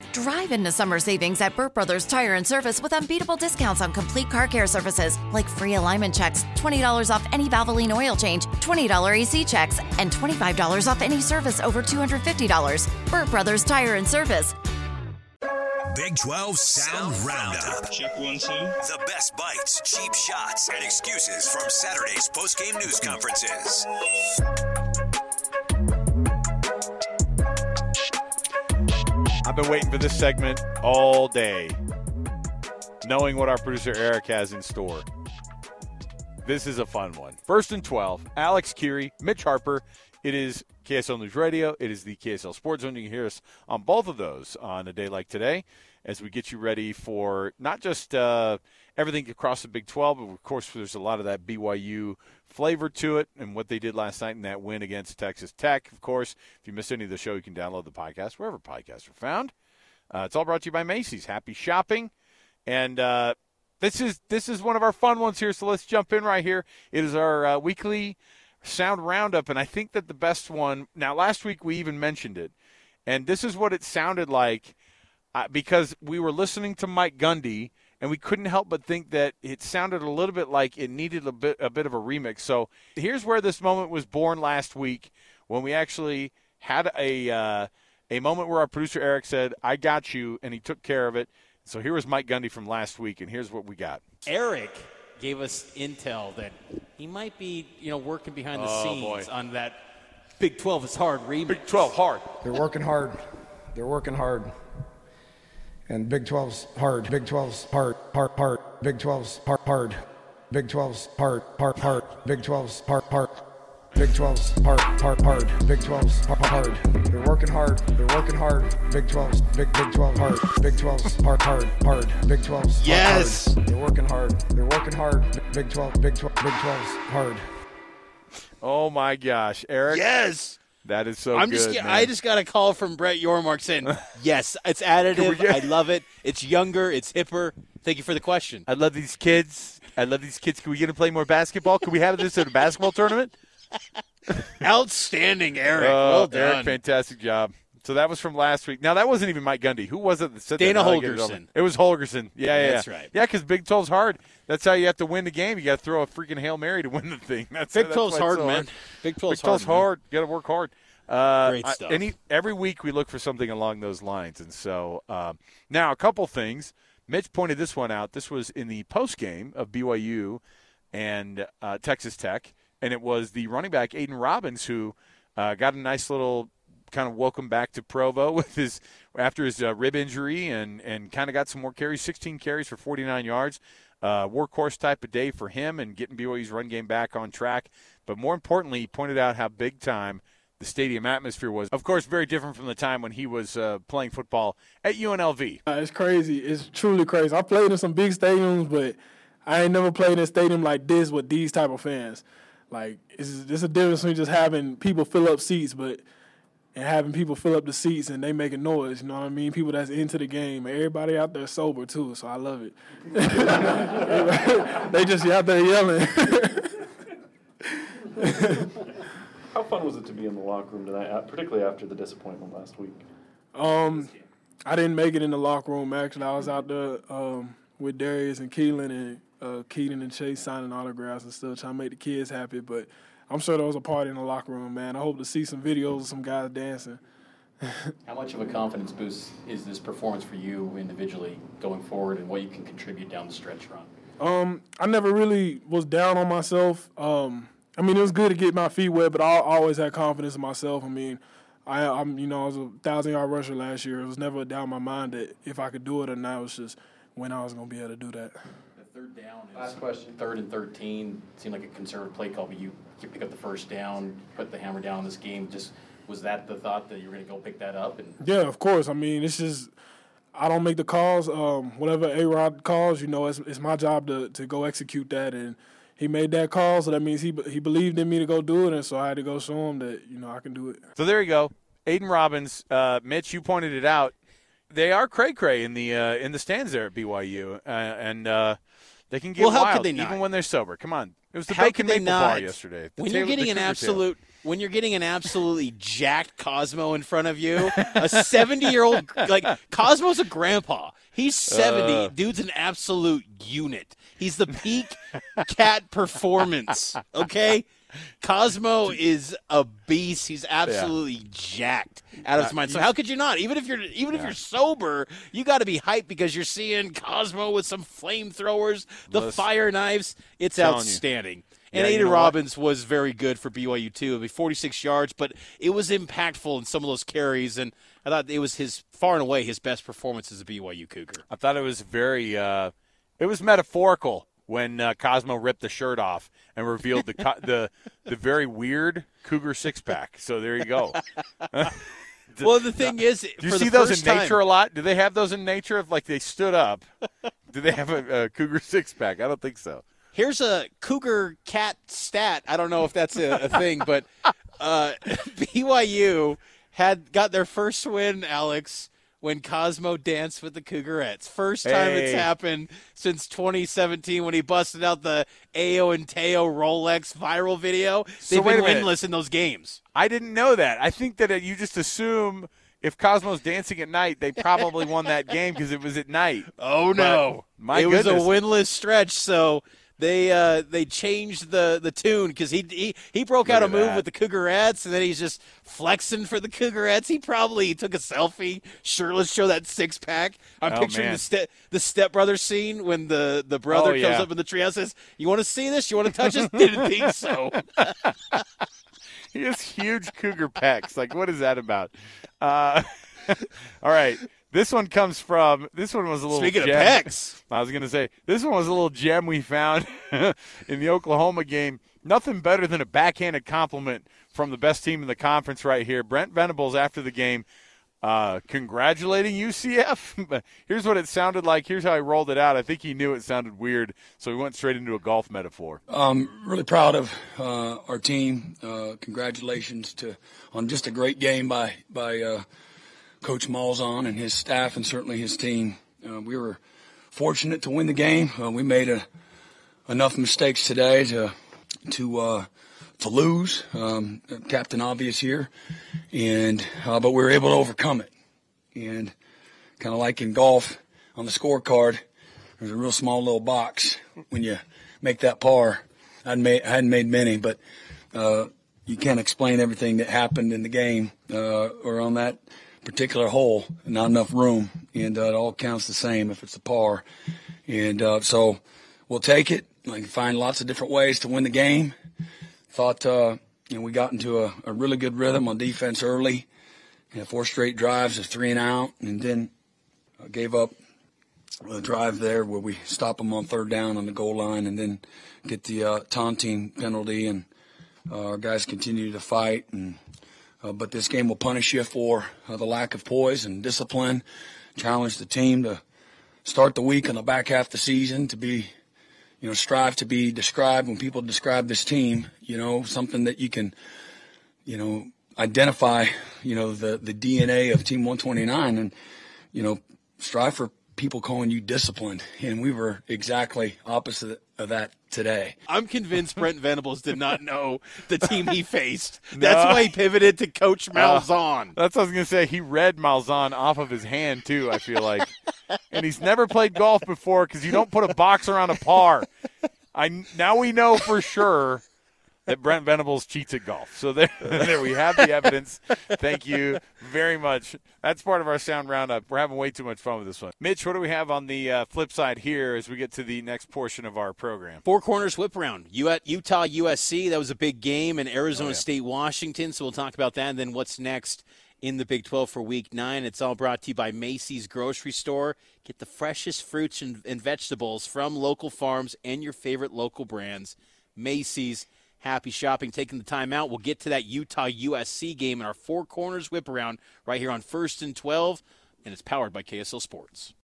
Drive into summer savings at Burt Brothers Tire and Service with unbeatable discounts on complete car care services like free alignment checks, $20 off any Valvoline oil change, $20 AC checks, and $25 off any service over $250. Burt Brothers Tire and Service. Big 12 Sound Roundup. Check 1, 2. The best bites, cheap shots, and excuses from Saturday's post-game news conferences. I've been waiting for this segment all day, knowing what our producer Eric has in store. This is a fun one. First and 12, Alex Keary, Mitch Harper. It is KSL News Radio. It is the KSL Sports Zone. You can hear us on both of those on a day like today as we get you ready for not just everything across the Big 12, but, of course, there's a lot of that BYU flavor to it and what they did last night in that win against Texas Tech. Of course, if you missed any of the show, you can download the podcast wherever podcasts are found. It's all brought to you by Macy's. Happy shopping. And this is one of our fun ones here, so let's jump in right here. It is our weekly Sound Roundup, and I think that the best one – now, last week we even mentioned it, and this is what it sounded like because we were listening to Mike Gundy, and we couldn't help but think that it sounded a little bit like it needed a bit of a remix. So here's where this moment was born last week when we actually had a moment where our producer Eric said, "I got you," and he took care of it. So here was Mike Gundy from last week, and here's what we got. Eric gave us intel that he might be, working behind the scenes on that Big 12 is hard remix. Big 12 hard. They're working hard. They're working hard. And Big 12's hard. Big 12's hard. Big 12's hard. Big 12's hard. Big 12's hard. Big 12's hard. Big 12's hard. They're working hard. They're working hard. Big 12's Big 12 hard. Big 12's hard. Big 12's yes. Hard. They're working hard. They're working hard. Big 12's hard. Oh my gosh, Eric! Yes, that is so good. I just got a call from Brett Yormark saying, "Yes, it's additive. I love it. It's younger. It's hipper." Thank you for the question. I love these kids. Can we get to play more basketball? Can we have this at a basketball tournament? Outstanding, Eric. Well done. Eric, fantastic job. So that was from last week. Now, that wasn't even Mike Gundy. Who was it that said Dana that? Holgerson. It was Holgerson. Yeah. That's right. Yeah, because Big 12's hard. That's how you have to win the game. You got to throw a freaking Hail Mary to win the thing. Big 12's hard, man. Big 12's hard. You got to work hard. Great stuff. Every week we look for something along those lines. And so now a couple things. Mitch pointed this one out. This was in the postgame of BYU and Texas Tech, and it was the running back Aiden Robbins who got a nice little kind of welcome back to Provo with after his rib injury and kind of got some more carries, 16 carries for 49 yards. Workhorse type of day for him and getting BYU's run game back on track. But more importantly, he pointed out how big time the stadium atmosphere was. Of course, very different from the time when he was playing football at UNLV. It's crazy. It's truly crazy. I played in some big stadiums, but I ain't never played in a stadium like this with these type of fans. Like, there's a difference between just having people fill up seats, and having people fill up the seats and they making noise, you know what I mean? People that's into the game. Everybody out there sober, too, so I love it. They just out there yelling. How fun was it to be in the locker room tonight, particularly after the disappointment last week? I didn't make it in the locker room, actually. I was out there with Darius and Keelan and Keaton and Chase signing autographs and stuff, trying to make the kids happy, but I'm sure there was a party in the locker room, man. I hope to see some videos of some guys dancing. How much of a confidence boost is this performance for you individually going forward and what you can contribute down the stretch run? I never really was down on myself. It was good to get my feet wet, but I always had confidence in myself. I was a 1,000-yard rusher last year. It was never a doubt in my mind that if I could do it or not. It was just when I was going to be able to do that. The third down is last question. 3rd and 13. Seemed like a conservative play call, but you pick up the first down, put the hammer down in this game. Just was that the thought that you were going to go pick that up? Yeah, of course. It's just I don't make the calls. Whatever A-Rod calls, it's my job to go execute that. And he made that call, so that means he believed in me to go do it, and so I had to go show him that I can do it. So there you go, Aiden Robbins. Mitch, you pointed it out. They are cray-cray in the stands there at BYU, and they can get wild how could they not? Even when they're sober. Come on, it was the bacon maple bar yesterday. When you're getting an absolute when you're getting an absolutely jacked Cosmo in front of you, a 70-year-old, like, Cosmo's a grandpa. He's 70. Dude's an absolute unit. He's the peak cat performance, okay? Cosmo is a beast. He's absolutely jacked out of his mind. So how could you not? Even if you're sober, you got to be hyped because you're seeing Cosmo with some flamethrowers, the fire knives. It's outstanding. And Aiden Robbins was very good for BYU too. I mean, 46 yards, but it was impactful in some of those carries, and I thought it was far and away his best performance as a BYU Cougar. I thought it was very it was metaphorical when Cosmo ripped the shirt off and revealed the very weird Cougar six-pack. So there you go. Well, the thing is, do you see those in nature a lot? Do they have those in nature? If like they stood up, do they have a Cougar six-pack? I don't think so. Here's a Cougar cat stat. I don't know if that's a thing, but BYU got their first win, Alex, when Cosmo danced with the Cougarettes. First time it's happened since 2017 when he busted out the Ayo and Teo Rolex viral video. They've been winless in those games. I didn't know that. I think that you just assume if Cosmo's dancing at night, they probably won that game because it was at night. Oh, no. My goodness. It was a winless stretch, so they changed the tune because he broke out a move with the Cougarettes, and then he's just flexing for the Cougarettes. He probably took a selfie, shirtless, show that six-pack. I'm picturing the stepbrother scene when the brother comes up in the treehouse and says, "You want to see this? You want to touch this?" Didn't think so. He has huge Cougar pecs. Like, what is that about? All right. This one was a little Speaking gem. of pecs. I was going to say, this one was a little gem we found in the Oklahoma game. Nothing better than a backhanded compliment from the best team in the conference right here. Brent Venables, after the game, congratulating UCF. Here's what it sounded like. Here's how he rolled it out. I think he knew it sounded weird, so he went straight into a golf metaphor. Really proud of our team. Congratulations on just a great game by Coach Malzahn and his staff, and certainly his team. We were fortunate to win the game. We made enough mistakes today to lose. Captain Obvious here, but we were able to overcome it. And kind of like in golf, on the scorecard, there's a real small little box when you make that par. I hadn't made many, but you can't explain everything that happened in the game or on that particular hole. Not enough room, and it all counts the same if it's a par. And so we'll take it. I can find lots of different ways to win the game. Thought we got into a really good rhythm on defense early. 4 straight drives of 3 and out, and then gave up a drive there where we stop them on 3rd down on the goal line, and then get the taunting penalty, and our guys continue to fight. But this game will punish you for the lack of poise and discipline. Challenge the team to start the week on the back half of the season to be, strive to be described when people describe this team, something that you can, identify, the DNA of Team 129 and, strive for people calling you disciplined. And we were exactly opposite of that today. I'm convinced Brent Venables did not know the team he faced. That's why he pivoted to Coach Malzahn. That's what I was going to say. He read Malzahn off of his hand, too, I feel like. And he's never played golf before because you don't put a box around a par. Now we know for sure that Brent Venables cheats at golf. So there we have the evidence. Thank you very much. That's part of our sound roundup. We're having way too much fun with this one. Mitch, what do we have on the flip side here as we get to the next portion of our program? Four Corners Whip Round. Utah USC, that was a big game, and Arizona State Washington, so we'll talk about that. And then what's next in the Big 12 for Week 9. It's all brought to you by Macy's Grocery Store. Get the freshest fruits and vegetables from local farms and your favorite local brands. Macy's. Happy shopping, taking the time out. We'll get to that Utah USC game in our Four Corners Whip Around right here on 1st and 12, and it's powered by KSL Sports.